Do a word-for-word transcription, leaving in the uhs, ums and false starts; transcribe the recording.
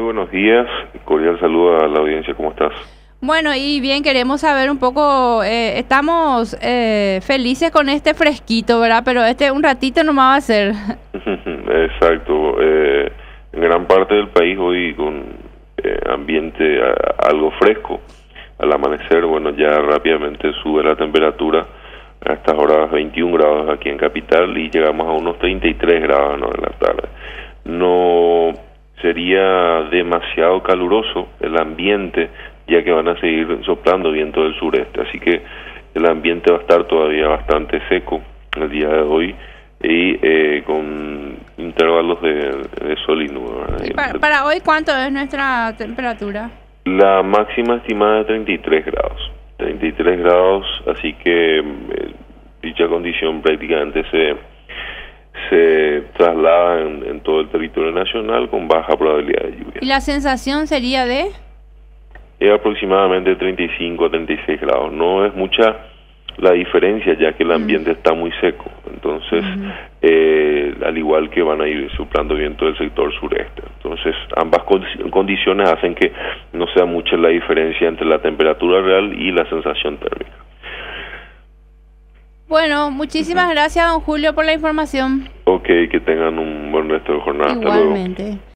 buenos días. Cordial saludo a la audiencia. ¿Cómo estás? Bueno, y bien, queremos saber un poco, eh, estamos eh, felices con este fresquito, ¿verdad? Pero este un ratito nomás va a ser. Exacto. Eh, en gran parte del país hoy con eh, ambiente a, algo fresco. Al amanecer, bueno, ya rápidamente sube la temperatura a estas horas veintiún grados aquí en Capital y llegamos a unos treinta y tres grados, ¿no?, en la tarde. No sería demasiado caluroso el ambiente, ya que van a seguir soplando viento del sureste, así que el ambiente va a estar todavía bastante seco el día de hoy y eh, con intervalos de, de sol y nube. ¿Y para, para hoy cuánto es nuestra temperatura? La máxima estimada es treinta y tres grados, treinta y tres grados, así que eh, dicha condición prácticamente se se traslada en, en todo el territorio nacional con baja probabilidad de lluvia. ¿Y la sensación sería de? Es aproximadamente treinta y cinco a treinta y seis grados. No es mucha la diferencia, ya que el ambiente mm. está muy seco. Entonces, mm. eh, al igual que van a ir soplando viento del sector sureste. Entonces, ambas condiciones hacen que no sea mucha la diferencia entre la temperatura real y la sensación térmica. Bueno, muchísimas uh-huh. gracias, don Julio, por la información. Ok, que tengan un buen resto de jornada. Igualmente. Hasta luego.